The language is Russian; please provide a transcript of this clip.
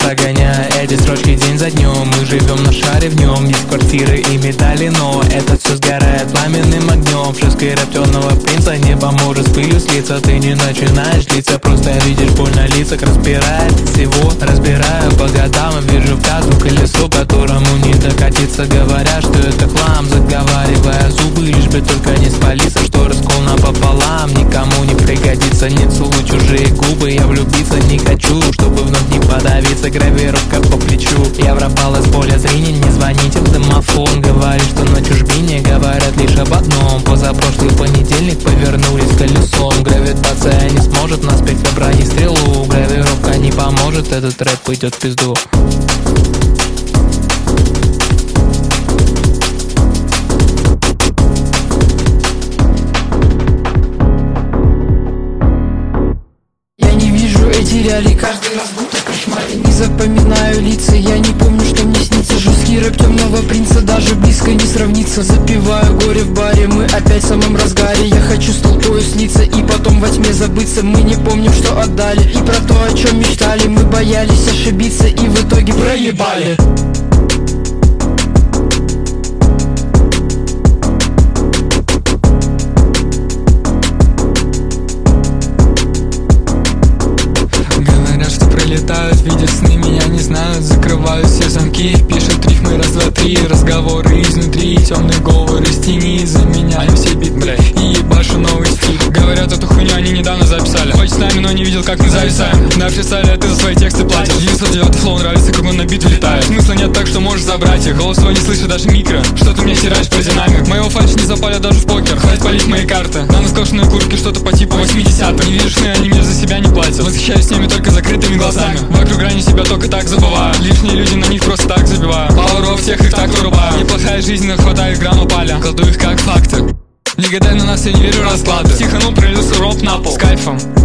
прогоняя эти строчки день за днем. Мы живем на шаре, в нем есть квартиры и медали, но это все сгорает пламенным огнем. Шеской рэп темного принца, небо может с пылью слиться. Ты не начинаешь длиться, просто видишь боль на лицах. Распирает всего, разбираю по годам и вижу в каждом колесо, которому не докатиться. Говорят, что это хлам, заговаривая зубы, лишь бы только не спалиться, что раскол напополам никому не пригодится. Не целуй чужие губы, я влюбиться не хочу, чтобы вновь не подавиться. Гравировка по плечу, я пропал из поля зрения. Не звоните в домофон, говорит, что на чужбине говорят лишь об одном. Позапрошлый понедельник повернулись колесом. Гравитация не сможет нас петь в брони стрелу. Гравировка не поможет, этот рэп идет в пизду. Эти реалии каждый раз будто кошмаре. Не запоминаю лица, я не помню, что мне снится. Жесткий рэп темного принца даже близко не сравнится. Запиваю горе в баре, мы опять в самом разгаре. Я хочу с толпою слиться и потом во тьме забыться. Мы не помним, что отдали, и про то, о чем мечтали. Мы боялись ошибиться и в итоге проебали. Летают, видят сны, меня не знают. Закрывают все замки, пишут рифмы раз, два, три. Разговоры изнутри, темные говоры из тени. За меня они все бит, бля, и ебашу новый стиль. Говорят, эту хуйню они недавно записали. Хочет с нами, но не видел, как мы зависаем. На фристайле ты за свои тексты платишь. 909 флоу нравится, как он на бит влетает. Смысла нет, так что можешь забрать их. Голос твой не слышу, даже микро. Что ты мне стираешь про динамик? Моего фальш не запалят даже в покер. Хватит палить мои карты. На наскошенные куртки что-то по типу 80-х. Не видишь сны, они мне за себя не платят. Восхищаюсь с ними только закрытыми глазами. Вокруг грани себя только так забываю. Лишние люди, на них просто так забиваю. Пауэров всех их так вырубаю. Неплохая жизнь, но хватает грамма паля. Кладу их как факты. Не гадай на нас, я не верю в расклады. Психанул, пролился роп на пол с кайфом.